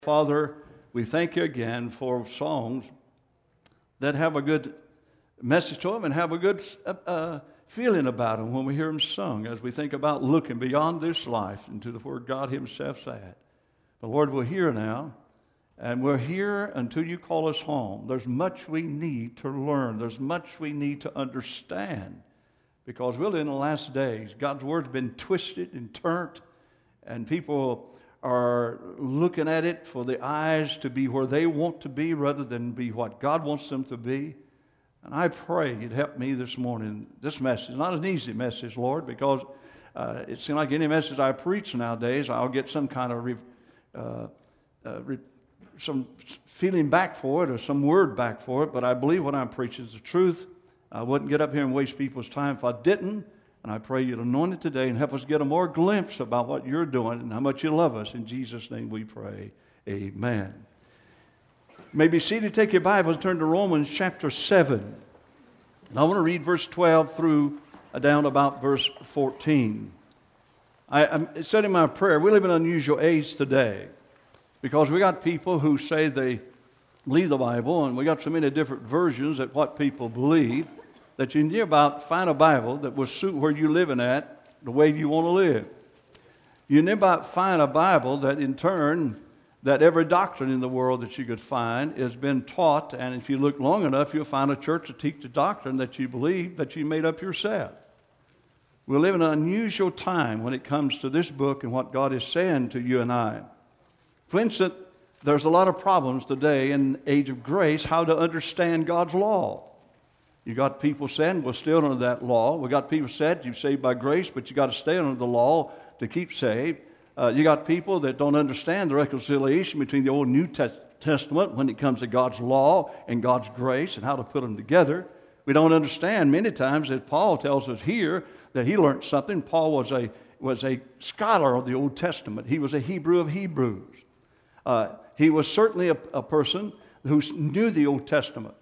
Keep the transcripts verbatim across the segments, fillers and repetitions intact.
Father, we thank you again for songs that have a good message to them and have a good uh, uh, feeling about them when we hear them sung, as we think about looking beyond this life into the word God himself said. But Lord, we're here now, and we're here until you call us home. There's much we need to learn. There's much we need to understand, because really in the last days, God's word's been twisted and turned, and people are looking at it for the eyes to be where they want to be rather than be what God wants them to be. And I pray you'd help me this morning. This message is not an easy message, Lord, because uh, it seems like any message I preach nowadays, I'll get some kind of re, uh, uh, re, some feeling back for it or some word back for it, but I believe what I'm preaching is the truth. I wouldn't get up here and waste people's time if I didn't. And I pray you'd anoint it today and help us get a more glimpse about what you're doing and how much you love us. In Jesus' name we pray. Amen. You may be seated. Take your Bibles and turn to Romans chapter seven. And I want to read verse twelve through uh, down about verse fourteen. I, I said in my prayer, we live in an unusual age today because we got people who say they believe the Bible, and we got so many different versions at what people believe, that you can about find a Bible that will suit where you're living at, the way you want to live. You can about find a Bible that in turn, that every doctrine in the world that you could find has been taught, and if you look long enough, you'll find a church that teach the doctrine that you believe, that you made up yourself. We live in an unusual time when it comes to this book and what God is saying to you and I. For instance, there's a lot of problems today in the age of grace, how to understand God's law. You got people saying, we're still under that law. We got people said, you're saved by grace, but you got to stay under the law to keep saved. Uh, you got people that don't understand the reconciliation between the Old and New Testament when it comes to God's law and God's grace and how to put them together. We don't understand many times, as Paul tells us here, that he learned something. Paul was a, was a scholar of the Old Testament. He was a Hebrew of Hebrews. Uh, he was certainly a, a person who knew the Old Testament.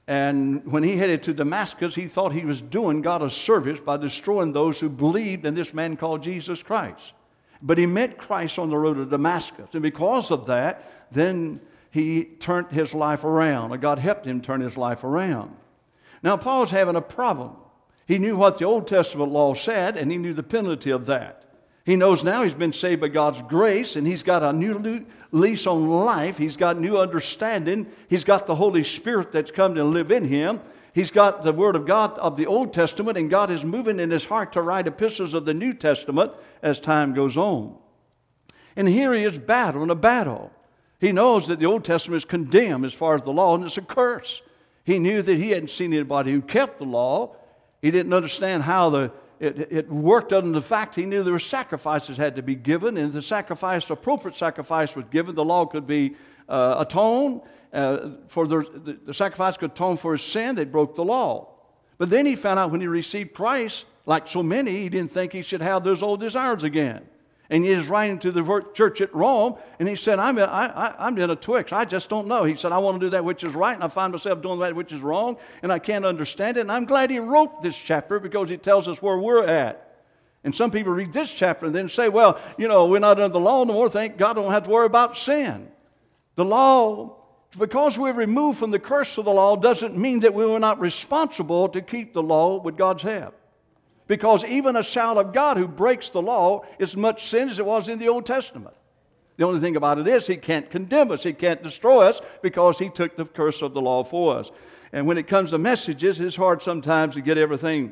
And when he headed to Damascus, he thought he was doing God a service by destroying those who believed in this man called Jesus Christ. But he met Christ on the road to Damascus. And because of that, then he turned his life around, or God helped him turn his life around. Now, Paul's having a problem. He knew what the Old Testament law said, and he knew the penalty of that. He knows now he's been saved by God's grace, and he's got a new lease on life. He's got new understanding. He's got the Holy Spirit that's come to live in him. He's got the Word of God of the Old Testament, and God is moving in his heart to write epistles of the New Testament as time goes on. And here he is battling a battle. He knows that the Old Testament is condemned as far as the law, and it's a curse. He knew that he hadn't seen anybody who kept the law. He didn't understand how the It, it worked under the fact he knew there were sacrifices had to be given, and the sacrifice, appropriate sacrifice was given. The law could be uh, atoned uh, for the, the, the sacrifice could atone for his sin. They broke the law. But then he found out when he received Christ, like so many, he didn't think he should have those old desires again. And he was writing to the church at Rome, and he said, I'm, I, I, I'm in a twix. I just don't know. He said, I want to do that which is right, and I find myself doing that which is wrong, and I can't understand it. And I'm glad he wrote this chapter because it tells us where we're at. And some people read this chapter and then say, well, you know, we're not under the law no more. Thank God I don't have to worry about sin. The law, because we're removed from the curse of the law, doesn't mean that we were not responsible to keep the law with God's help. Because even a child of God who breaks the law is as much sin as it was in the Old Testament. The only thing about it is he can't condemn us. He can't destroy us because he took the curse of the law for us. And when it comes to messages, it's hard sometimes to get everything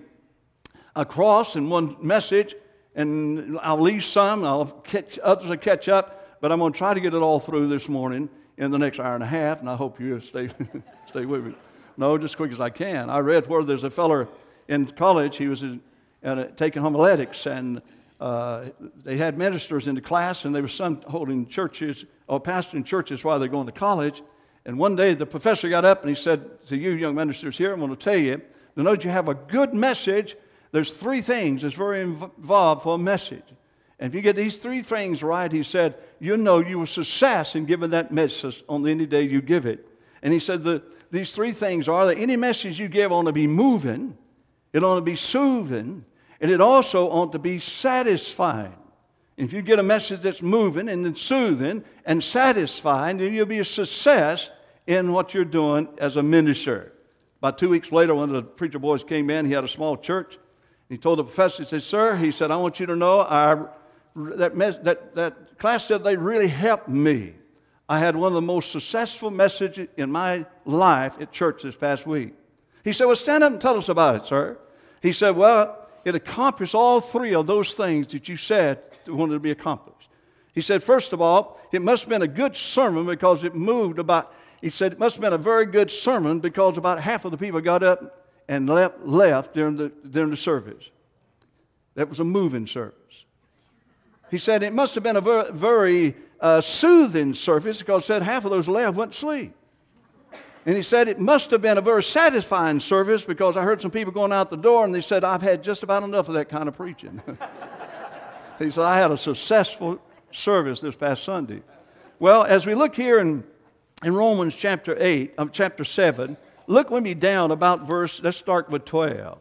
across in one message. And I'll leave some, I'll catch, others will catch up. But I'm going to try to get it all through this morning in the next hour and a half. And I hope you stay, stay with me. No, just as quick as I can. I read where there's a feller in college, he was in, and uh, taking homiletics, and uh, they had ministers in the class, and they were some holding churches or pastoring churches while they're going to college. And one day the professor got up and he said to you young ministers here, I'm going to tell you, to know that you have a good message, there's three things that's very involved for a message. And if you get these three things right, he said, you know you will success in giving that message on any day you give it. And he said the, these three things are that any message you give ought to be moving, it ought to be soothing, and it also ought to be satisfying. If you get a message that's moving and soothing and satisfying, then you'll be a success in what you're doing as a minister. About two weeks later, one of the preacher boys came in. He had a small church. He told the professor, he said, "Sir," he said, "I want you to know our, that, mes- that, that class said they really helped me. I had one of the most successful messages in my life at church this past week." He said, "Well, stand up and tell us about it, sir." He said, "Well, it accomplished all three of those things that you said wanted to be accomplished." He said, "First of all, it must have been a good sermon because it moved about," he said, "it must have been a very good sermon because about half of the people got up and left, left during, the, during the service. That was a moving service." He said, "It must have been a very, very uh, soothing service because he said half of those left went to sleep." And he said, "It must have been a very satisfying service because I heard some people going out the door and they said, I've had just about enough of that kind of preaching." He said, "I had a successful service this past Sunday." Well, as we look here in, in Romans chapter eight, um, chapter seven, look with me down about verse, let's start with twelve.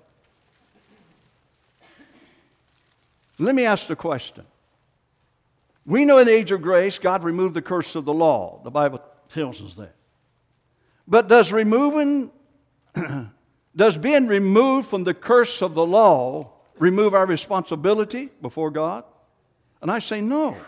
Let me ask the question. We know in the age of grace, God removed the curse of the law. The Bible tells us that. But does removing, does being removed from the curse of the law remove our responsibility before God? And I say no.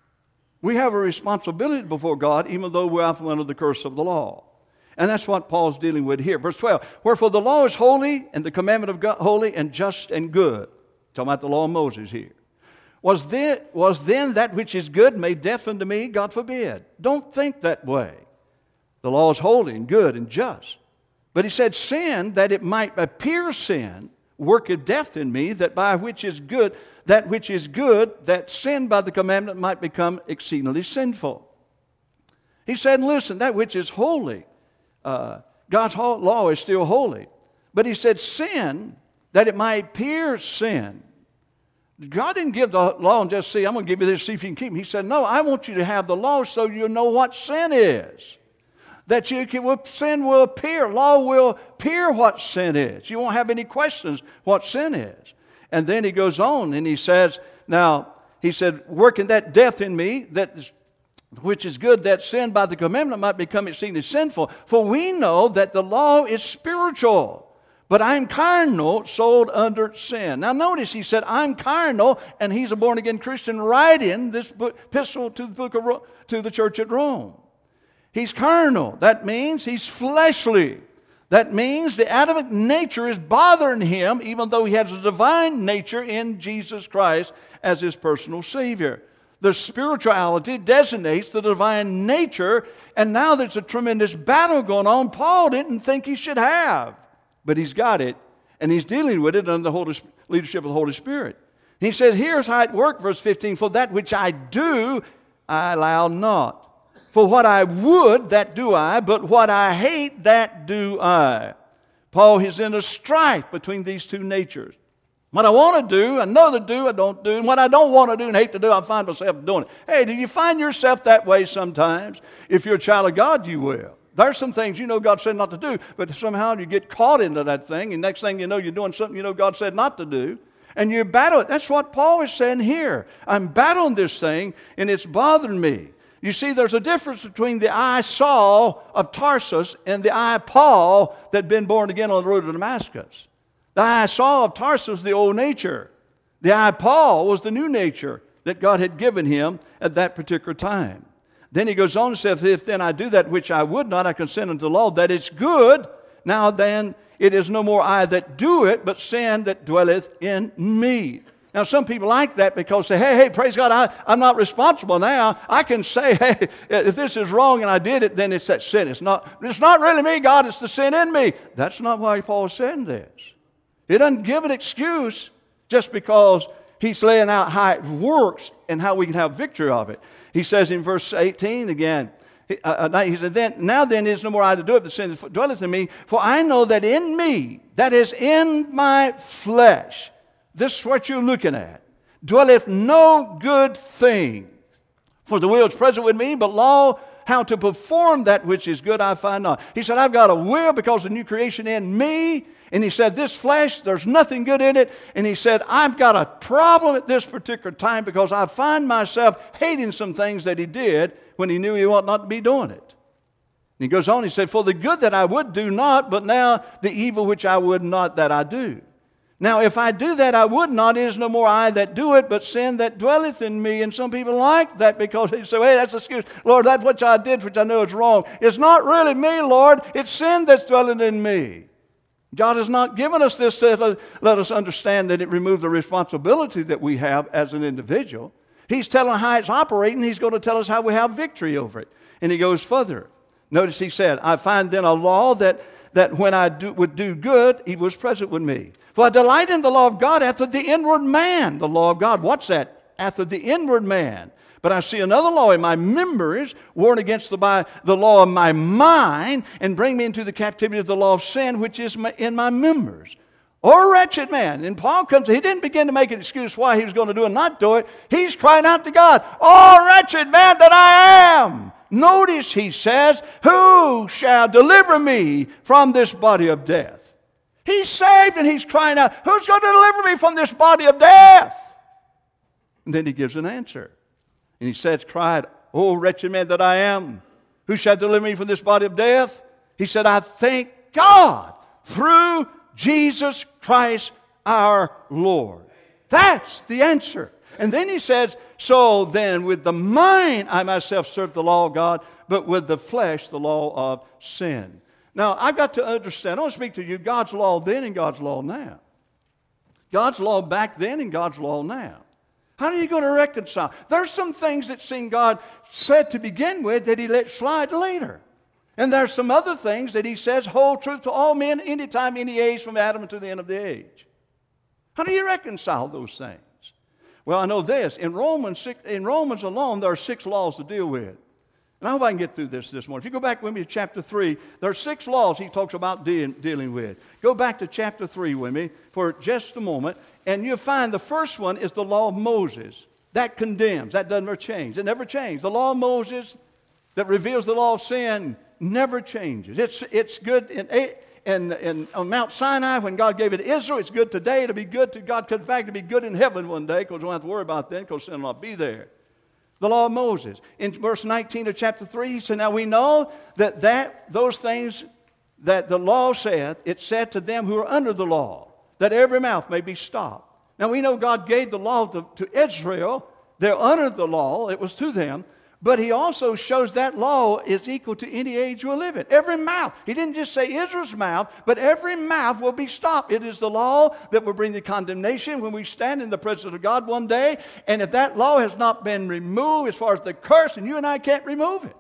We have a responsibility before God even though we're out under the curse of the law. And that's what Paul's dealing with here. Verse twelve, "Wherefore the law is holy, and the commandment of God holy and just and good." Talking about the law of Moses here. Was then, was then that which is good made deaf unto me? God forbid. Don't think that way. The law is holy and good and just. But he said, "Sin, that it might appear sin, worketh death in me, that by which is good, that which is good, that sin by the commandment might become exceedingly sinful." He said, listen, that which is holy, uh, God's law is still holy. But he said, sin, that it might appear sin. God didn't give the law and just say, "I'm going to give you this, see if you can keep it." He said, "No, I want you to have the law so you know what sin is. That you can, sin will appear. Law will appear what sin is. You won't have any questions what sin is." And then he goes on and he says, now, he said, "Working that death in me, that which is good, that sin by the commandment might become exceedingly sinful. For we know that the law is spiritual, but I'm carnal, sold under sin." Now notice he said, "I'm carnal," and he's a born-again Christian writing this epistle to the book of Ro- to the church at Rome. He's carnal. That means he's fleshly. That means the Adamic nature is bothering him, even though he has a divine nature in Jesus Christ as his personal Savior. The spirituality designates the divine nature, and now there's a tremendous battle going on Paul didn't think he should have. But he's got it, and he's dealing with it under the Holy, leadership of the Holy Spirit. He says, here's how it worked, verse fifteen, "For that which I do, I allow not. For what I would, that do I, but what I hate, that do I." Paul is in a strife between these two natures. What I want to do, I know to do, I don't do. And what I don't want to do and hate to do, I find myself doing it. Hey, do you find yourself that way sometimes? If you're a child of God, you will. There's some things you know God said not to do, but somehow you get caught into that thing, and next thing you know, you're doing something you know God said not to do, and you battle it. That's what Paul is saying here. I'm battling this thing, and it's bothering me. You see, there's a difference between the I, Saul of Tarsus, and the I, Paul, that had been born again on the road to Damascus. The I, Saul of Tarsus was the old nature. The I, Paul, was the new nature that God had given him at that particular time. Then he goes on and says, "If then I do that which I would not, I consent unto the law, that it's good. Now then, it is no more I that do it, but sin that dwelleth in me." Now, some people like that because they say, hey, hey, praise God, I, I'm not responsible now. I can say, hey, if this is wrong and I did it, then it's that sin. It's not, it's not really me, God, it's the sin in me. That's not why Paul is saying this. He doesn't give an excuse just because he's laying out how it works and how we can have victory of it. He says in verse eighteen again, he, uh, he said, then, "Now then is no more I to do it, but sin dwelleth in me. For I know that in me, that is in my flesh," this is what you're looking at, "dwelleth no good thing. For the will is present with me, but law how to perform that which is good I find not. He said, I've got a will because of the new creation in me. And he said, this flesh, there's nothing good in it. And he said, I've got a problem at this particular time because I find myself hating some things that he did when he knew he ought not to be doing it. And he goes on, he said, for the good that I would do not, but now the evil which I would not, that I do. Now, if I do that I would not, it is no more I that do it, but sin that dwelleth in me. And some people like that because they say, hey, that's an excuse. Lord, that's what I did, which I know is wrong. It's not really me, Lord. It's sin that's dwelling in me. God has not given us this to let us understand that it removes the responsibility that we have as an individual. He's telling how it's operating. He's going to tell us how we have victory over it. And he goes further. Notice he said, I find then a law that, that when I do, would do good, he was present with me. For I delight in the law of God after the inward man. The law of God, what's that? After the inward man. But I see another law in my members, warring against the, by, the law of my mind, and bring me into the captivity of the law of sin, which is my, in my members. Oh, wretched man. And Paul comes, he didn't begin to make an excuse why he was going to do and not do it. He's crying out to God, oh, wretched man that I am. Notice he says, who shall deliver me from this body of death? He's saved and he's crying out, who's going to deliver me from this body of death? And then he gives an answer. And he says, cried, oh, wretched man that I am, who shall deliver me from this body of death? He said, I thank God through Jesus Christ our Lord. That's the answer. And then he says, so then with the mind I myself serve the law of God, but with the flesh the law of sin. Now, I've got to understand, I want to speak to you, God's law then and God's law now. God's law back then and God's law now. How are you going to reconcile? There's some things that seem God said to begin with that he let slide later. And there's some other things that he says hold truth to all men anytime, any age, from Adam to the end of the age. How do you reconcile those things? Well, I know this. In Romans, in Romans alone, there are six laws to deal with. And I hope I can get through this this morning. If you go back with me to chapter three, there are six laws he talks about de- dealing with. Go back to chapter three with me for just a moment, and you'll find the first one is the law of Moses. That condemns. That doesn't ever change. It never changed. The law of Moses that reveals the law of sin never changes. It's, it's good in, in, in, on Mount Sinai when God gave it to Israel. It's good today. It'll be good till God comes back to be good in heaven one day, because we don't have to worry about that because sin will not be there. The law of Moses. In verse nineteen of chapter three, he said, now we know that, that those things that the law saith, it said to them who are under the law, that every mouth may be stopped. Now we know God gave the law to, to Israel. They're under the law. It was to them. But he also shows that law is equal to any age we'll live in. Every mouth. He didn't just say Israel's mouth, but every mouth will be stopped. It is the law that will bring the condemnation when we stand in the presence of God one day. And if that law has not been removed as far as the curse, and you and I can't remove it,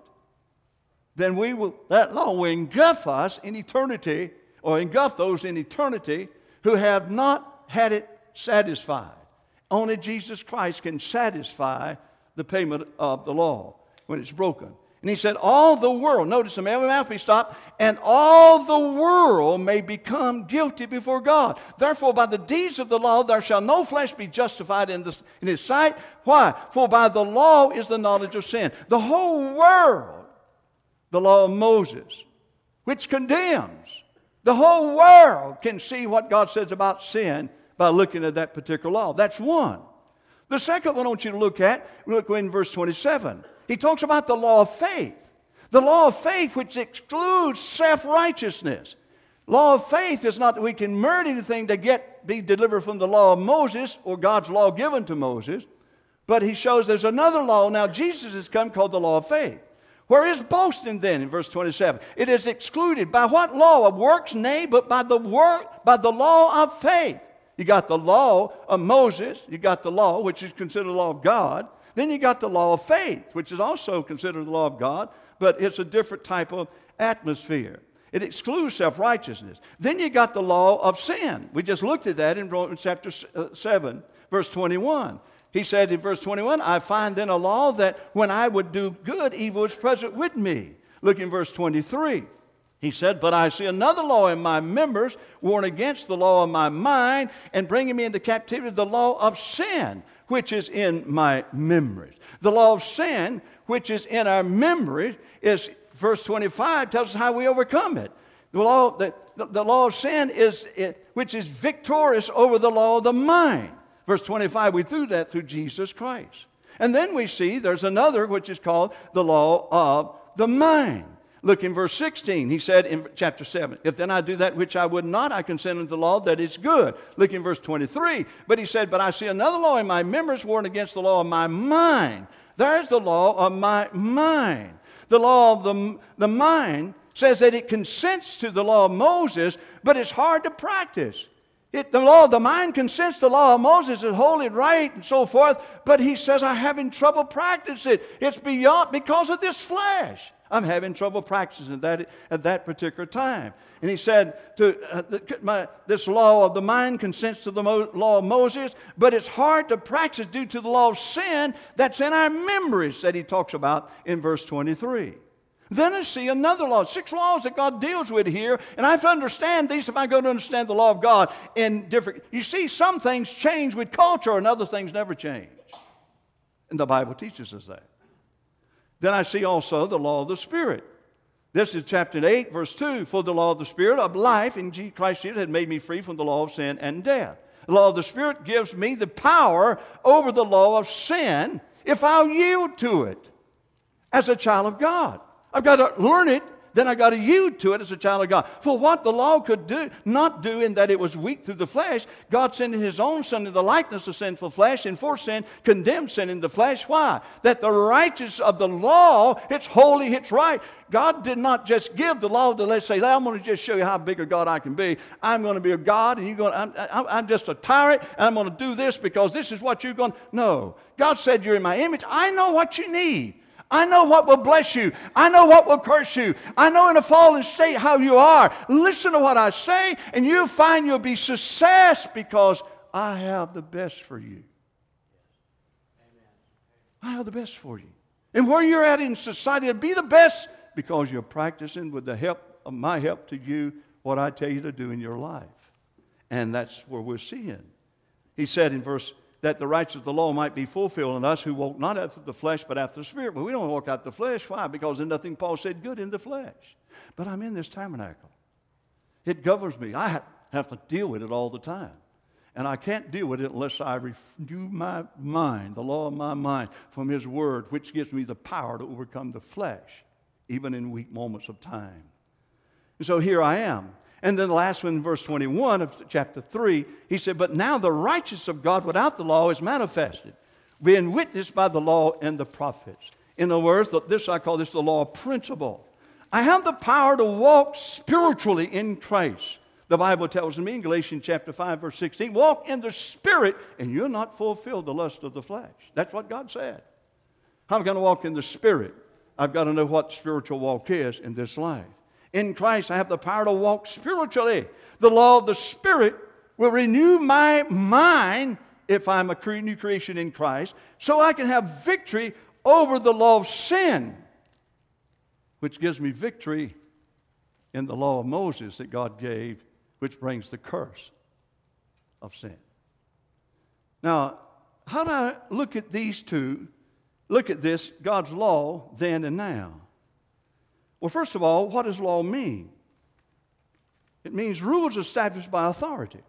then we will, that law will engulf us in eternity, or engulf those in eternity who have not had it satisfied. Only Jesus Christ can satisfy the payment of the law when it's broken. And he said, all the world, notice them, every mouth be stopped, and all the world may become guilty before God. Therefore, by the deeds of the law, there shall no flesh be justified in, this, in his sight. Why? For by the law is the knowledge of sin. The whole world, the law of Moses, which condemns. The whole world can see what God says about sin by looking at that particular law. That's one. The second one I want you to look at, look in verse twenty-seven. He talks about the law of faith. The law of faith which excludes self-righteousness. Law of faith is not that we can merit anything to get be delivered from the law of Moses or God's law given to Moses. But he shows there's another law. Now Jesus has come called the law of faith. Where is boasting then in verse twenty-seven? It is excluded. By what law? Of works? Nay, but by the work, by the law of faith. You got the law of Moses. You got the law, which is considered the law of God. Then you got the law of faith, which is also considered the law of God, but it's a different type of atmosphere. It excludes self-righteousness. Then you got the law of sin. We just looked at that in Romans chapter seven, verse twenty-one. He said in verse twenty-one, I find then a law that when I would do good, evil is present with me. Look in verse twenty-three. He said, but I see another law in my members, warring against the law of my mind, and bringing me into captivity the law of sin, which is in my memories. The law of sin, which is in our memories, is, verse twenty-five tells us how we overcome it. The law, the, the law of sin is, it, which is victorious over the law of the mind. Verse twenty-five, we do that through Jesus Christ. And then we see there's another which is called the law of the mind. Look in verse sixteen. He said in chapter seven, if then I do that which I would not, I consent unto the law that is good. Look in verse twenty-three. But he said, but I see another law in my members, warring against the law of my mind. There's the law of my mind. The law of the, the mind says that it consents to the law of Moses, but it's hard to practice. It, the law of the mind consents to the law of Moses is holy, right, and so forth, but he says, I'm having trouble practicing it. It's beyond, because of this flesh. I'm having trouble practicing that at that particular time. And he said, to, uh, the, my, this law of the mind consents to the mo- law of Moses, but it's hard to practice due to the law of sin that's in our memories that he talks about in verse twenty-three. Then I see another law, six laws that God deals with here, and I have to understand these if I go to understand the law of God in different. You see, some things change with culture and other things never change. And the Bible teaches us that. Then I see also the law of the Spirit. This is chapter eight, verse two. For the law of the Spirit of life in Christ Jesus had made me free from the law of sin and death. The law of the Spirit gives me the power over the law of sin if I'll yield to it as a child of God. I've got to learn it, then I've got to yield to it as a child of God. For what the law could do, not do in that it was weak through the flesh, God sent His own Son in the likeness of sinful flesh, and for sin condemned sin in the flesh. Why? That the righteousness of the law, it's holy, it's right. God did not just give the law to let's say, I'm going to just show you how big a God I can be. I'm going to be a God, and you're going. I'm, I'm, I'm just a tyrant, and I'm going to do this because this is what you're going. No, God said you're in my image. I know what you need. I know what will bless you. I know what will curse you. I know in a fallen state how you are. Listen to what I say, and you'll find you'll be success because I have the best for you. I have the best for you. And where you're at in society, it'll be the best because you're practicing with the help of my help to you what I tell you to do in your life. And that's where we're seeing. He said in verse that the righteousness of the law might be fulfilled in us who walk not after the flesh, but after the Spirit. But we don't walk after the flesh. Why? Because there's nothing Paul said good in the flesh. But I'm in this tabernacle. It governs me. I have to deal with it all the time. And I can't deal with it unless I renew my mind, the law of my mind, from His Word, which gives me the power to overcome the flesh, even in weak moments of time. And so here I am. And then the last one in verse twenty-one of chapter three, he said, but now the righteousness of God without the law is manifested, being witnessed by the law and the prophets. In other words, this I call this the law of principle. I have the power to walk spiritually in Christ. The Bible tells me in Galatians chapter five, verse sixteen, walk in the Spirit, and you'll not fulfill the lust of the flesh. That's what God said. How am I going to walk in the Spirit? I've got to know what spiritual walk is in this life. In Christ, I have the power to walk spiritually. The law of the Spirit will renew my mind if I'm a new creation in Christ, so I can have victory over the law of sin, which gives me victory in the law of Moses that God gave, which brings the curse of sin. Now, how do I look at these two? Look at this, God's law then and now. Well, first of all, what does law mean? It means rules established by authority.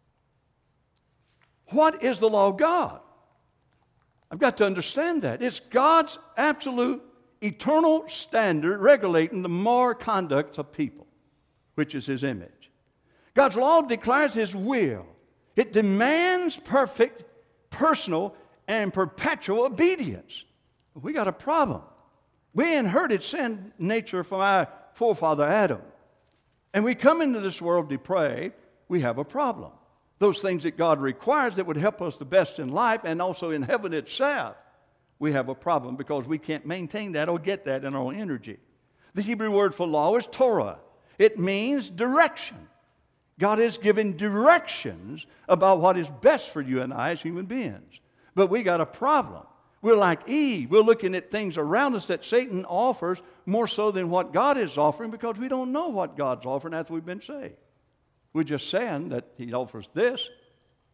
What is the law of God? I've got to understand that. It's God's absolute, eternal standard regulating the moral conduct of people, which is His image. God's law declares His will. It demands perfect, personal, and perpetual obedience. We got a problem. We inherited sin nature from our forefather Adam. And we come into this world depraved, we have a problem. Those things that God requires that would help us the best in life and also in heaven itself, we have a problem because we can't maintain that or get that in our own energy. The Hebrew word for law is Torah. It means direction. God has given directions about what is best for you and I as human beings. But we got a problem. We're like Eve. We're looking at things around us that Satan offers more so than what God is offering because we don't know what God's offering after we've been saved. We're just saying that He offers this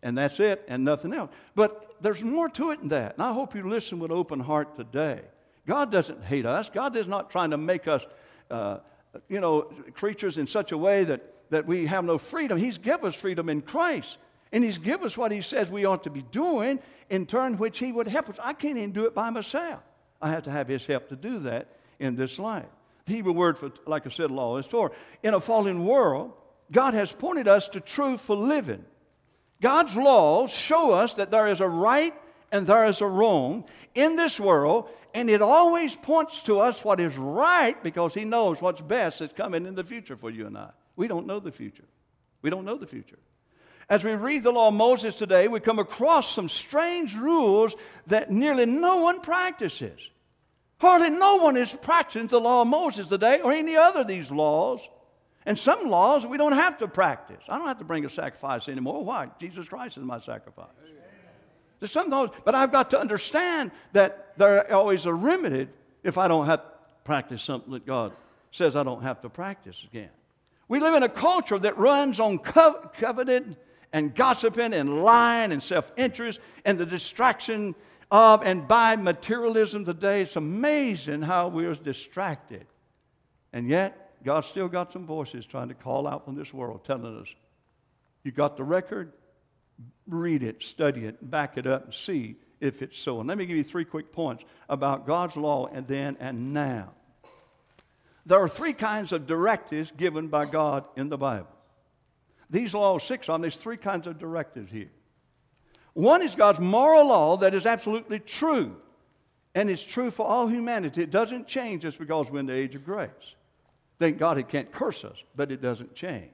And that's it and nothing else. But there's more to it than that. And I hope you listen with an open heart today. God doesn't hate us. God is not trying to make us, uh, you know, creatures in such a way that, that we have no freedom. He's given us freedom in Christ. And He's given us what He says we ought to be doing, in turn which He would help us. I can't even do it by myself. I have to have His help to do that in this life. The Hebrew word for, like I said, law is Torah. In a fallen world, God has pointed us to truth for living. God's laws show us that there is a right and there is a wrong in this world, and it always points to us what is right because He knows what's best that's coming in the future for you and I. We don't know the future. We don't know the future. As we read the law of Moses today, we come across some strange rules that nearly no one practices. Hardly no one is practicing the law of Moses today or any other of these laws. And some laws we don't have to practice. I don't have to bring a sacrifice anymore. Why? Jesus Christ is my sacrifice. There's some laws, but I've got to understand that they're always a remedy if I don't have to practice something that God says I don't have to practice again. We live in a culture that runs on co- coveting and gossiping and lying and self-interest and the distraction of and by materialism today. It's amazing how we're distracted. And yet, God's still got some voices trying to call out from this world, telling us, you got the record? Read it, study it, back it up, and see if it's so. And let me give you three quick points about God's law and then and now. There are three kinds of directives given by God in the Bible. These laws, six of them, there's three kinds of directives here. One is God's moral law that is absolutely true, and it's true for all humanity. It doesn't change just because we're in the age of grace. Thank God He can't curse us, but it doesn't change.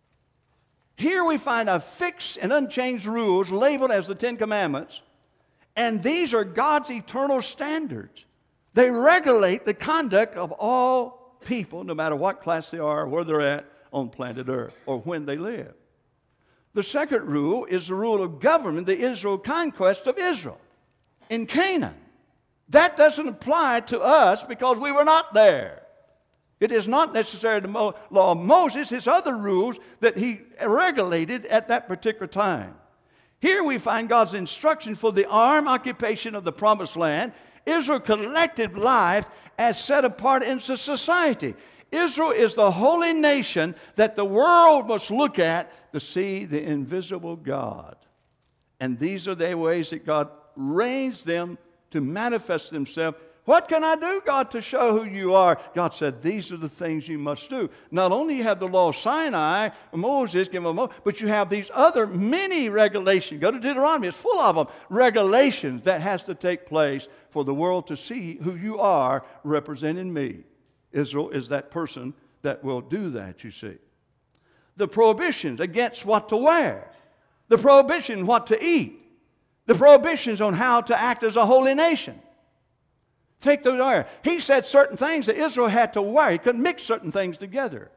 Here we find a fixed and unchanged rules labeled as the Ten Commandments, and these are God's eternal standards. They regulate the conduct of all people, no matter what class they are, where they're at on planet Earth, or when they live. The second rule is the rule of government, the Israel conquest of Israel in Canaan. That doesn't apply to us because we were not there. It is not necessarily the law of Moses, it's other rules that He regulated at that particular time. Here we find God's instruction for the armed occupation of the promised land, Israel's collective life as set apart into society. Israel is the holy nation that the world must look at to see the invisible God. And these are the ways that God raised them to manifest themselves. What can I do, God, to show who you are? God said, these are the things you must do. Not only you have the law of Sinai, Moses, give them Moses, but you have these other many regulations. Go to Deuteronomy, it's full of them. Regulations that has to take place for the world to see who you are representing me. Israel is that person that will do that, you see. The prohibitions against what to wear. The prohibition what to eat. The prohibitions on how to act as a holy nation. Take those there. He said certain things that Israel had to wear. He couldn't mix certain things together.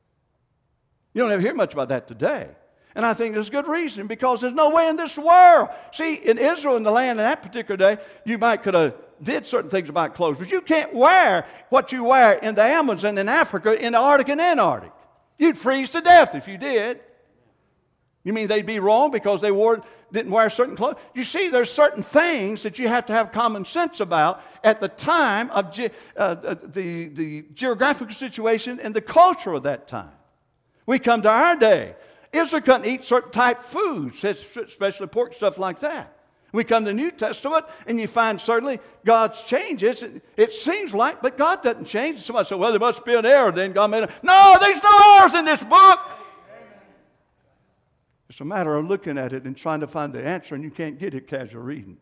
You don't ever hear much about that today. And I think there's good reason, because there's no way in this world. See, in Israel, in the land in that particular day, you might could have did certain things about clothes, but you can't wear what you wear in the Amazon, in Africa, in the Arctic and Antarctic. You'd freeze to death if you did. You mean they'd be wrong because they wore, didn't wear certain clothes? You see, there's certain things that you have to have common sense about at the time of ge- uh, the, the geographical situation and the culture of that time. We come to our day. Israel couldn't eat certain type foods, especially pork, stuff like that. We come to the New Testament, and you find certainly God's changes. It, it seems like, but God doesn't change. Somebody said, well, there must be an error. Then God made a... No, there's no errors in this book. It's a matter of looking at it and trying to find the answer, and you can't get it casual reading.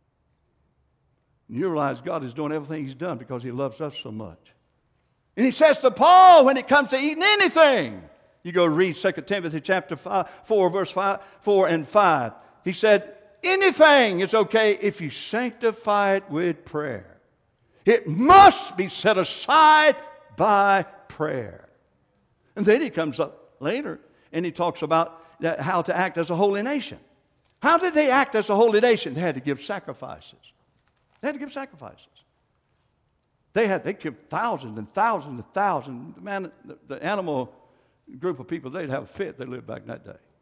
And you realize God is doing everything He's done because He loves us so much. And He says to Paul, when it comes to eating anything, you go read Second Timothy chapter five, four, verse five, four and five. He said, anything is okay if you sanctify it with prayer. It must be set aside by prayer. And then he comes up later and he talks about how to act as a holy nation. How did they act as a holy nation? They had to give sacrifices. They had to give sacrifices. They had they give thousands and thousands and thousands. Man, the, the animal group of people, they'd have a fit. They lived back in that day.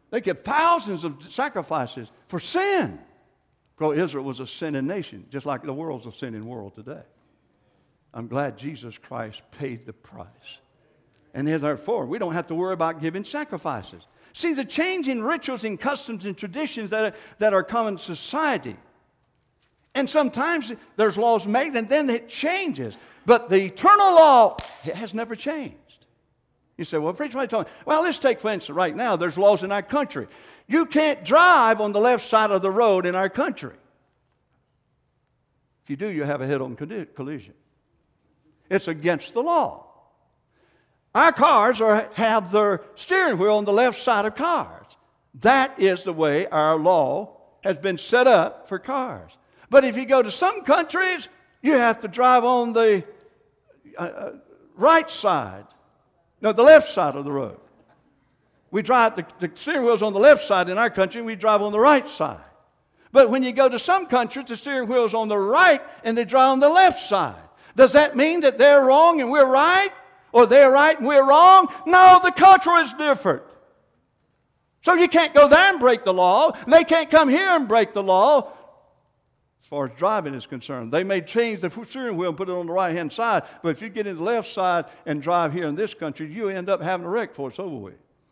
They kept thousands of sacrifices for sin. Because Israel was a sinning nation, just like the world's a sinning world today. I'm glad Jesus Christ paid the price. And therefore, we don't have to worry about giving sacrifices. See, the change in rituals and customs and traditions that are, that are common in society. And sometimes there's laws made and then it changes. But the eternal law has never changed. You say, well, preacher, what are you talking about? Well, let's take, for instance, right now, there's laws in our country. You can't drive on the left side of the road in our country. If you do, you have a head-on collision. It's against the law. Our cars are, have their steering wheel on the left side of cars. That is the way our law has been set up for cars. But if you go to some countries, you have to drive on the uh, uh, right side. No, the left side of the road. We drive, the, the steering wheel's on the left side in our country, and we drive on the right side. But when you go to some countries, the steering wheel's on the right, and they drive on the left side. Does that mean that they're wrong and we're right? Or they're right and we're wrong? No, the culture is different. So you can't go there and break the law. They can't come here and break the law. As far as driving is concerned, they may change the steering wheel and put it on the right-hand side, but if you get in the left side and drive here in this country, you end up having a wreck before it's over with.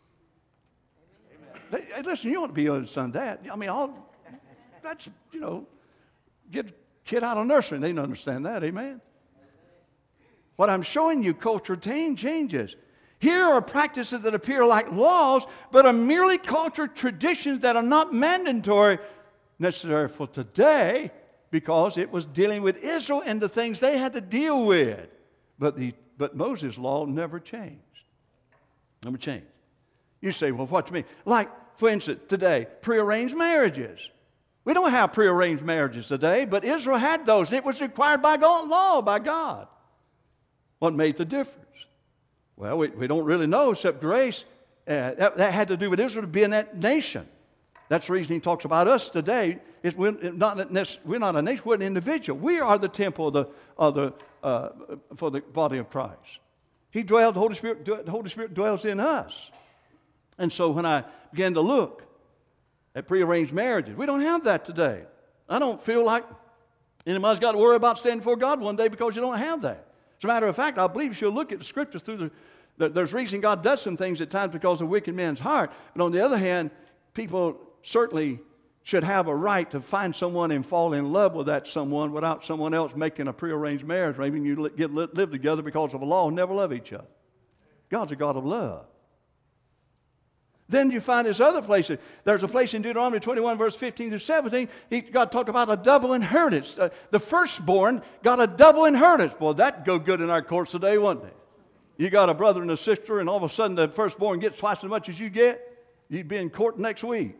They, hey, listen, you want to be understand that. I mean, all that's, you know, get a kid out of nursery, and they don't understand that, amen? What I'm showing you, culture changes. Here are practices that appear like laws, but are merely cultural traditions that are not mandatory necessary for today, because it was dealing with Israel and the things they had to deal with. But, the, but Moses' law never changed. Never changed. You say, well, what do you mean? Like, for instance, today, prearranged marriages. We don't have prearranged marriages today, but Israel had those. It was required by God, law, by God. What made the difference? Well, we, we don't really know except grace. Uh, that, that had to do with Israel to be in that nation. That's the reason he talks about us today. Is we're not, we're not a nation, we're an individual. We are the temple of the, of the, uh, for the body of Christ. He dwells, the Holy Spirit, the Holy Spirit dwells in us. And so when I began to look at prearranged marriages, we don't have that today. I don't feel like anybody's got to worry about standing before God one day because you don't have that. As a matter of fact, I believe if you look at the Scriptures through the, the there's reason God does some things at times because of wicked men's heart. But on the other hand, people certainly should have a right to find someone and fall in love with that someone without someone else making a prearranged marriage. Maybe you get live together because of a law and never love each other. God's a God of love. Then you find this other place. There's a place in Deuteronomy twenty-one, verse fifteen through seventeen. He, God talked about a double inheritance. Uh, the firstborn got a double inheritance. Boy, that'd go good in our courts today, wouldn't it? You got a brother and a sister, and all of a sudden the firstborn gets twice as much as you get. You'd be in court next week.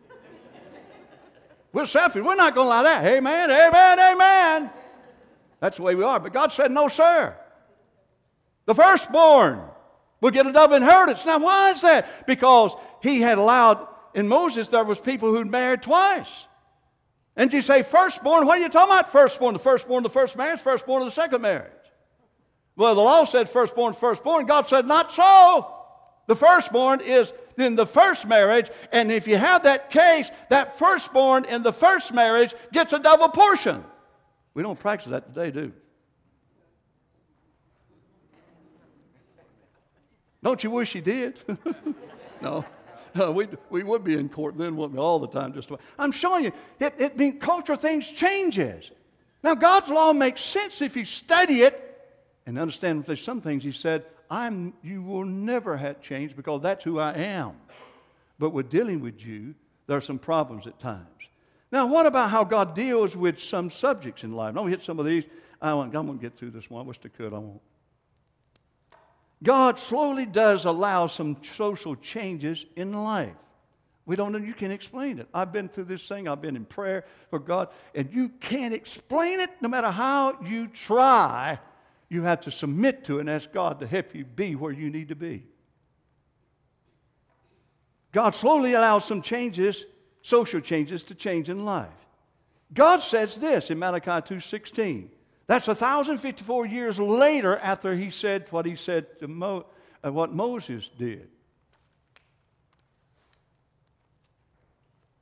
We're selfish. We're not going to allow that. Amen, amen, amen. That's the way we are. But God said, no, sir. The firstborn will get a double inheritance. Now, why is that? Because he had allowed, in Moses, there was people who'd married twice. And you say, firstborn, what are you talking about? Firstborn, the firstborn of the first marriage, firstborn of the second marriage. Well, the law said firstborn, firstborn. God said, not so. The firstborn is in the first marriage, and if you have that case, that firstborn in the first marriage gets a double portion. We don't practice that today, do we? Don't you wish you did? No. No, we, we would be in court then, wouldn't we, all the time? Just about. I'm showing you, it, it means culture things changes. Now, God's law makes sense if you study it and understand there's some things he said, I'm, you will never have changed because that's who I am. But with dealing with you, there are some problems at times. Now, what about how God deals with some subjects in life? I'm going to hit some of these. I want, I'm going to get through this one. I wish I could. I won't. God slowly does allow some social changes in life. We don't know. You can't explain it. I've been through this thing. I've been in prayer for God, and you can't explain it no matter how you try. You have to submit to it and ask God to help you be where you need to be. God slowly allows some changes, social changes, to change in life. God says this in Malachi two sixteen. That's one thousand fifty-four years later after he said what he said to Mo, uh, what Moses did.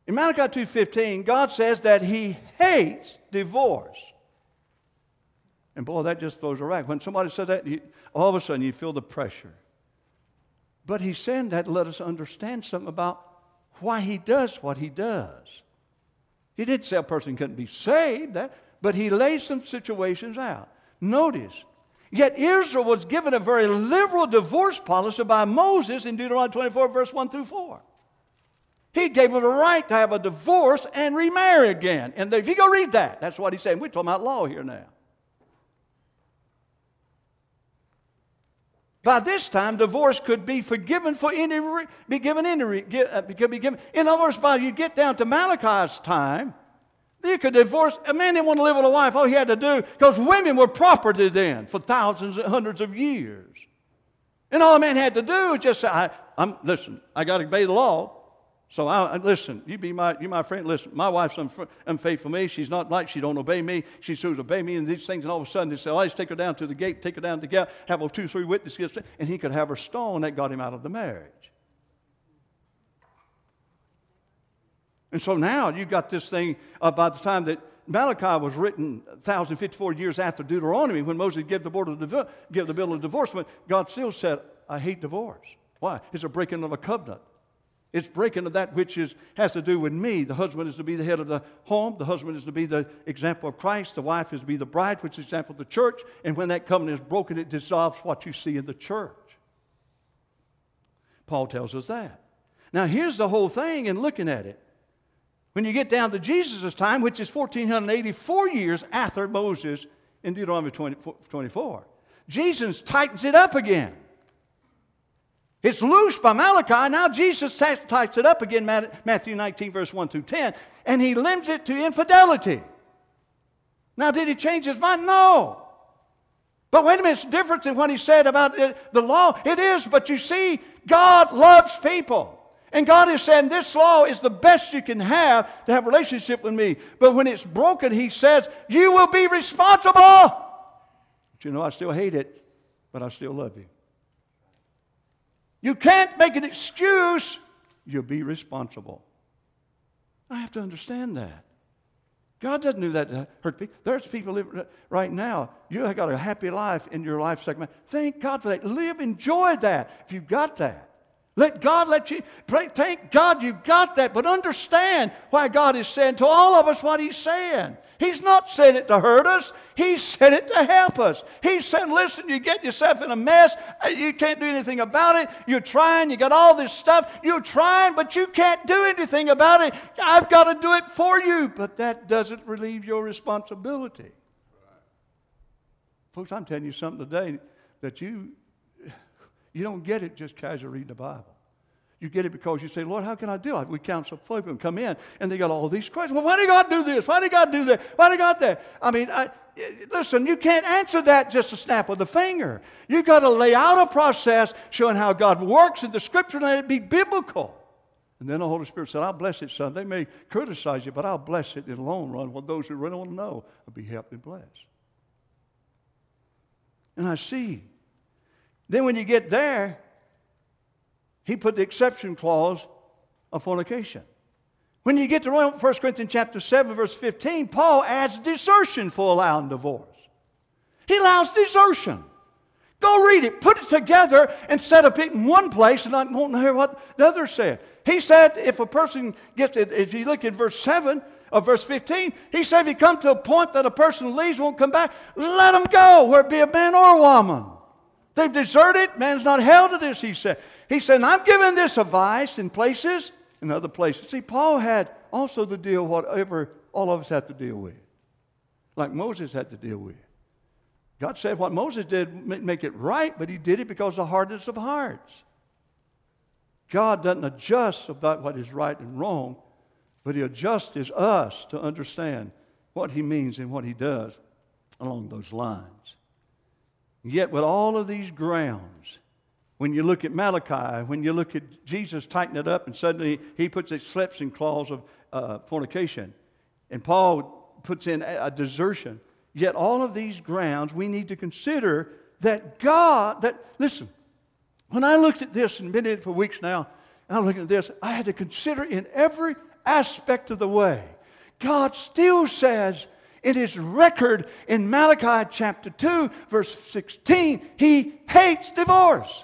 In Malachi two fifteen, God says that He hates divorce. And boy, that just throws a rack. When somebody says that, you, all of a sudden you feel the pressure. But He's saying that to let us understand something about why He does what He does. He didn't say a person couldn't be saved, that, but He lays some situations out. Notice, yet Israel was given a very liberal divorce policy by Moses in Deuteronomy twenty-four, verse one through four. He gave them the right to have a divorce and remarry again. And if you go read that, that's what He's saying. We're talking about law here now. By this time, divorce could be forgiven for any, be given any, could be given. In other words, by you get down to Malachi's time, you could divorce. A man didn't want to live with a wife. All he had to do, because women were property then for thousands and hundreds of years. And all a man had to do was just say, I, I'm, listen, I got to obey the law. So I, listen, you be my, you my friend. Listen, my wife's unfaithful to me. She's not like she don't obey me. She should obey me and these things. And all of a sudden they say, oh, I just take her down to the gate, take her down to the gate, have a two, three witnesses, and he could have her stoned. That got him out of the marriage. And so now you've got this thing about the time that Malachi was written one thousand fifty-four years after Deuteronomy, when Moses gave the, board of div- gave the bill of divorcement. God still said, I hate divorce. Why? It's a breaking of a covenant. It's breaking of that which is, has to do with me. The husband is to be the head of the home. The husband is to be the example of Christ. The wife is to be the bride, which is the example of the church. And when that covenant is broken, it dissolves what you see in the church. Paul tells us that. Now, here's the whole thing in looking at it. When you get down to Jesus' time, which is one thousand four hundred eighty-four years after Moses in Deuteronomy twenty-four, Jesus tightens it up again. It's loose by Malachi. Now Jesus tightens it up again, Matthew nineteen, verse one through ten, and He limits it to infidelity. Now, did He change His mind? No. But wait a minute, it's different than what He said about it, the law. It is, but you see, God loves people. And God is saying this law is the best you can have to have a relationship with me. But when it's broken, He says, you will be responsible. But you know, I still hate it, but I still love you. You can't make an excuse. You'll be responsible. I have to understand that. God doesn't do that to hurt people. There's people living right now. You have got a happy life in your life segment. Thank God for that. Live, enjoy that if you've got that. Let God let you, pray, thank God you've got that, but understand why God is saying to all of us what He's saying. He's not saying it to hurt us. He said it to help us. He said, listen, you get yourself in a mess. You can't do anything about it. You're trying. You got all this stuff. You're trying, but you can't do anything about it. I've got to do it for you. But that doesn't relieve your responsibility. Right. Folks, I'm telling you something today that you... You don't get it just casually reading the Bible. You get it because you say, Lord, how can I do it? We counsel folk who come in, and they got all these questions. Well, why did God do this? Why did God do that? Why did God that? I mean, I, listen, you can't answer that just a snap of the finger. You've got to lay out a process showing how God works in the Scripture and let it be biblical. And then the Holy Spirit said, I'll bless it, son. They may criticize you, but I'll bless it in the long run. Well, those who really want to know will be helped and blessed. And I see. Then when you get there, He put the exception clause of fornication. When you get to First Corinthians chapter seven, verse fifteen, Paul adds desertion for allowing divorce. He allows desertion. Go read it. Put it together instead of it in one place and not wanting to hear what the other said. He said if a person gets it, if you look at verse seven of verse fifteen, he said if you come to a point that a person leaves, won't come back, let them go, whether it be a man or a woman. They've deserted. Man's not held to this, he said. He said, I'm giving this advice in places, in other places. See, Paul had also to deal with whatever all of us have to deal with, like Moses had to deal with. God said what Moses did make it right, but He did it because of the hardness of hearts. God doesn't adjust about what is right and wrong, but He adjusts us to understand what He means and what He does along those lines. Yet with all of these grounds, when you look at Malachi, when you look at Jesus tighten it up and suddenly He puts a exception clause of uh, fornication, and Paul puts in a, a desertion, yet all of these grounds we need to consider that God, that, listen, when I looked at this and been in it for weeks now, and I'm looking at this, I had to consider in every aspect of the way, God still says in His record in Malachi chapter two, verse sixteen, He hates divorce.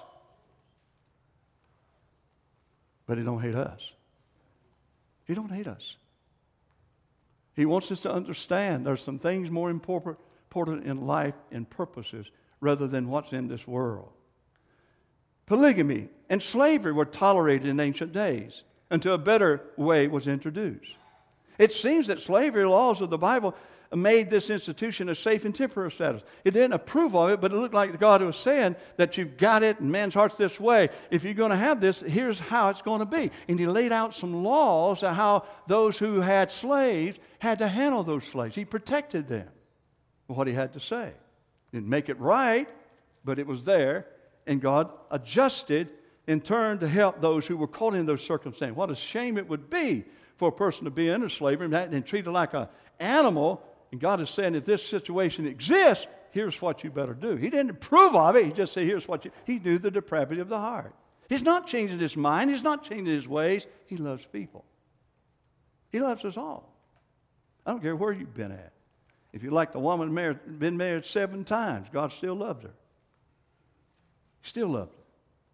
But He don't hate us. He don't hate us. He wants us to understand there's some things more important, important in life and purposes rather than what's in this world. Polygamy and slavery were tolerated in ancient days until a better way was introduced. It seems that slavery laws of the Bible made this institution a safe and temporary status. It didn't approve of it, but it looked like God was saying that you've got it in man's heart's this way. If you're going to have this, here's how it's going to be. And He laid out some laws on how those who had slaves had to handle those slaves. He protected them for what He had to say. Didn't make it right, but it was there. And God adjusted in turn to help those who were caught in those circumstances. What a shame it would be for a person to be in slavery and treated like an animal. And God is saying, if this situation exists, here's what you better do. He didn't approve of it. He just said, here's what you... He knew the depravity of the heart. He's not changing His mind. He's not changing His ways. He loves people. He loves us all. I don't care where you've been at. If you're like the woman married, been married seven times, God still loves her. He still loves her.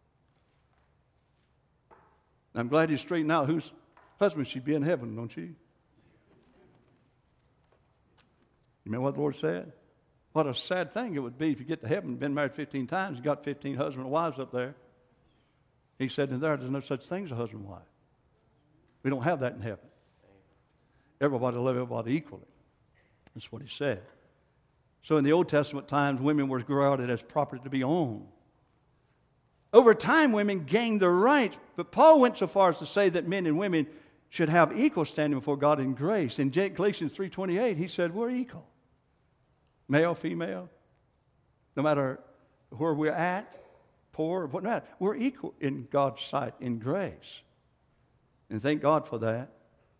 I'm glad He straightened out whose husband she'd be in heaven, don't you? You remember what the Lord said? What a sad thing it would be if you get to heaven, been married fifteen times, you got fifteen husbands and wives up there. He said in there, there's no such thing as a husband and wife. We don't have that in heaven. Everybody love everybody equally. That's what He said. So in the Old Testament times, women were regarded as property to be owned. Over time, women gained their rights, but Paul went so far as to say that men and women should have equal standing before God in grace. In Galatians three twenty-eight, he said, we're equal. Male, female, no matter where we're at, poor, what matter, we're equal in God's sight in grace. And thank God for that.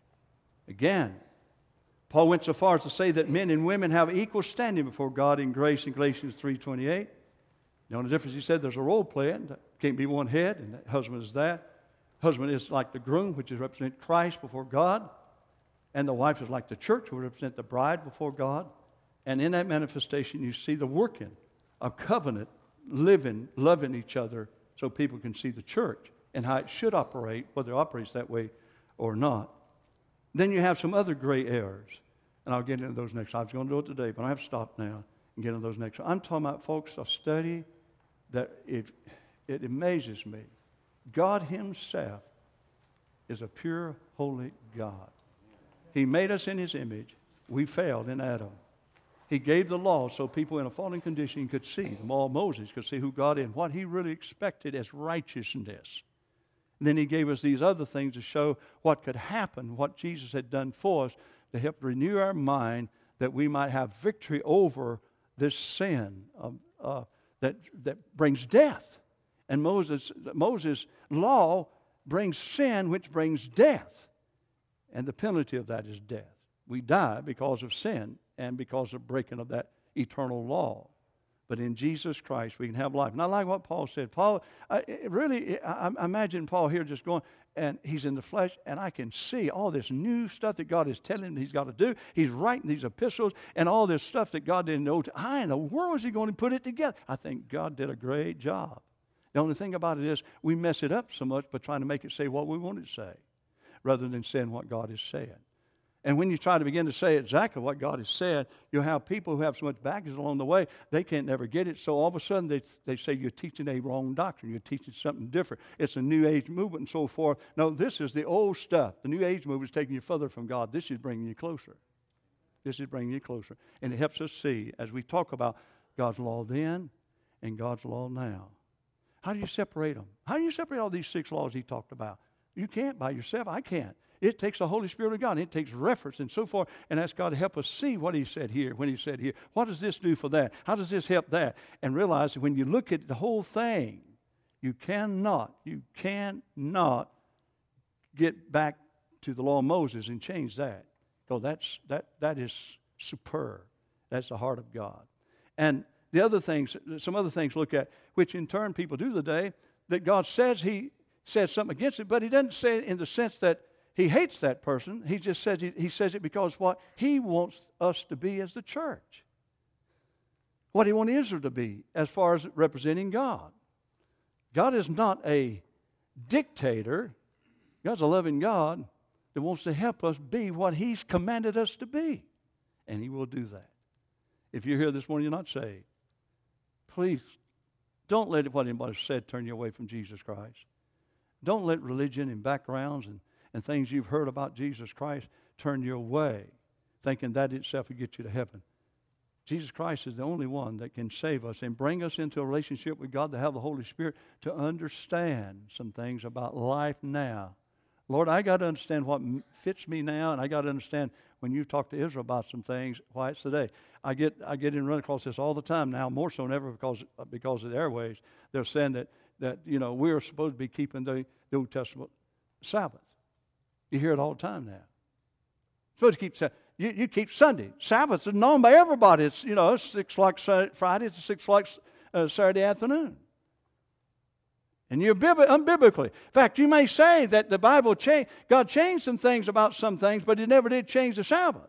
Again, Paul went so far as to say that men and women have equal standing before God in grace in Galatians three twenty-eight. The only difference, he said, there's a role playing. Can't be one head, and the husband is that. Husband is like the groom, which is represent Christ before God. And the wife is like the church, who represent the bride before God. And in that manifestation, you see the working of covenant, living, loving each other so people can see the church and how it should operate, whether it operates that way or not. Then you have some other gray areas. And I'll get into those next. I was going to do it today, but I have to stop now and get into those next. I'm talking about, folks, a study that if, it amazes me. God Himself is a pure, holy God. He made us in His image. We failed in Adam. He gave the law so people in a fallen condition could see. The law of Moses could see who God is, what He really expected as righteousness. And then He gave us these other things to show what could happen, what Jesus had done for us, to help renew our mind that we might have victory over this sin of, uh, that, that brings death. And Moses, Moses' law brings sin, which brings death. And the penalty of that is death. We die because of sin and because of breaking of that eternal law. But in Jesus Christ, we can have life. And I like what Paul said. Paul, I, really, I, I imagine Paul here just going, and he's in the flesh, and I can see all this new stuff that God is telling him he's got to do. He's writing these epistles, and all this stuff that God didn't know. How in the world is He going to put it together? I think God did a great job. The only thing about it is we mess it up so much by trying to make it say what we want it to say rather than saying what God has said. And when you try to begin to say exactly what God has said, you'll have people who have so much baggage along the way, they can't never get it. So all of a sudden they, they say you're teaching a wrong doctrine. You're teaching something different. It's a New Age movement and so forth. No, this is the old stuff. The New Age movement is taking you further from God. This is bringing you closer. This is bringing you closer. And it helps us see as we talk about God's law then and God's law now. How do you separate them? How do you separate all these six laws He talked about? You can't by yourself. I can't. It takes the Holy Spirit of God. It takes reference and so forth. And ask God to help us see what He said here, when He said here. What does this do for that? How does this help that? And realize that when you look at the whole thing, you cannot, you cannot get back to the law of Moses and change that. Because that's, that, that is superb. That's the heart of God. And the other things, some other things to look at, which in turn people do today, that God says He says something against it, but He doesn't say it in the sense that he hates that person. He just says he, he says it because what he wants us to be as the church. What he wants Israel to be as far as representing God. God is not a dictator. God's a loving God that wants to help us be what He's commanded us to be. And He will do that. If you're here this morning, you're not saved, please don't let what anybody said turn you away from Jesus Christ. Don't let religion and backgrounds and, and things you've heard about Jesus Christ turn you away, thinking that itself will get you to heaven. Jesus Christ is the only one that can save us and bring us into a relationship with God, to have the Holy Spirit to understand some things about life now. Lord, I got to understand what fits me now, and I got to understand when you talk to Israel about some things, why it's today. I get I get in run across this all the time now, more so than ever because because of the airways. They're saying that that you know we're supposed to be keeping the, the Old Testament Sabbath. You hear it all the time now. Supposed to keep Sabbath. You, you keep Sunday. Sabbath is known by everybody. It's, you know, it's six o'clock Friday, it's six o'clock uh, Saturday afternoon. And you're unbiblically. In fact, you may say that the Bible changed, God changed some things about some things, but He never did change the Sabbath.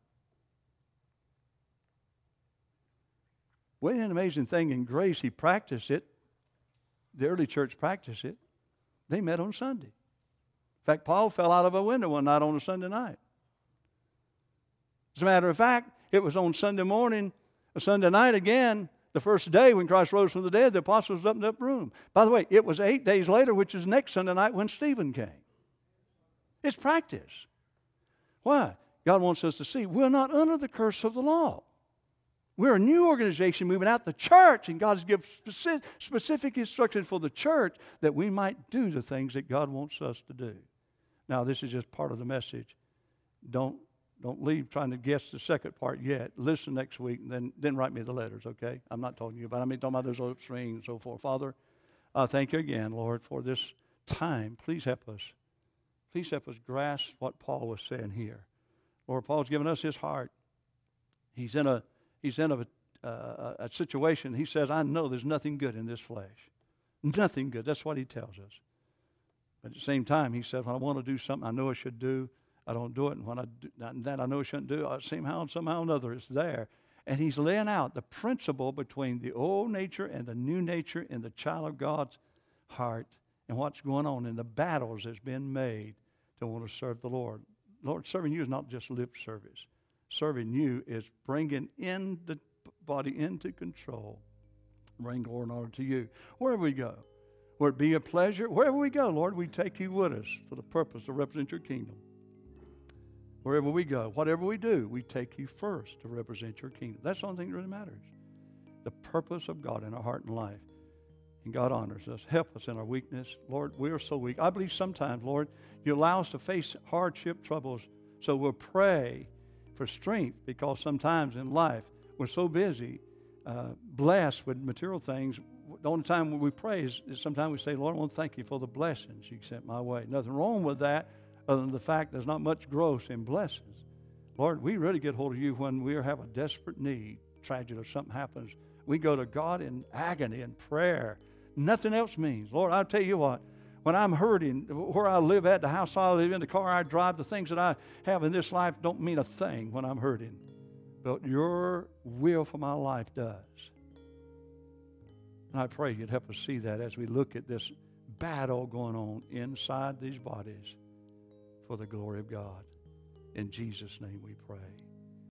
Well, an amazing thing in grace, He practiced it. The early church practiced it. They met on Sunday. In fact, Paul fell out of a window one night on a Sunday night. As a matter of fact, it was on Sunday morning, a Sunday night again, the first day when Christ rose from the dead, the apostles was up in the upper room. By the way, it was eight days later, which is next Sunday night, when Stephen came. It's practice. Why? God wants us to see we're not under the curse of the law. We're a new organization moving out the church, and God has given specific, specific instructions for the church that we might do the things that God wants us to do. Now, this is just part of the message. Don't Don't leave trying to guess the second part yet. Listen next week, and then, then write me the letters, okay? I'm not talking to you about, I mean, talking about those old strings and so forth. Father, uh, thank you again, Lord, for this time. Please help us. Please help us grasp what Paul was saying here. Lord, Paul's given us his heart. He's in a, he's in a, uh, a situation. He says, I know there's nothing good in this flesh. Nothing good. That's what he tells us. But at the same time, he said, when I want to do something I know I should do, I don't do it, and when I do that I know I shouldn't do it, somehow, somehow or another it's there. And he's laying out the principle between the old nature and the new nature in the child of God's heart and what's going on in the battles that's been made to want to serve the Lord. Lord, serving you is not just lip service. Serving you is bringing in the body into control. Bring glory and honor to you. Wherever we go, where it be a pleasure, wherever we go, Lord, we take you with us for the purpose to represent your kingdom. Wherever we go, whatever we do, we take you first to represent your kingdom. That's the only thing that really matters. The purpose of God in our heart and life. And God honors us. Help us in our weakness. Lord, we are so weak. I believe sometimes, Lord, you allow us to face hardship, troubles, so we'll pray for strength, because sometimes in life we're so busy, uh, blessed with material things. The only time when we pray is, is sometimes we say, Lord, I want to thank you for the blessings you sent my way. Nothing wrong with that, other than the fact there's not much growth in blessings. Lord, we really get hold of you when we have a desperate need, tragedy or something happens. We go to God in agony and prayer. Nothing else means. Lord, I'll tell you what, when I'm hurting, where I live at, the house I live in, the car I drive, the things that I have in this life don't mean a thing when I'm hurting. But your will for my life does. And I pray you'd help us see that as we look at this battle going on inside these bodies for the glory of God. In Jesus' name we pray.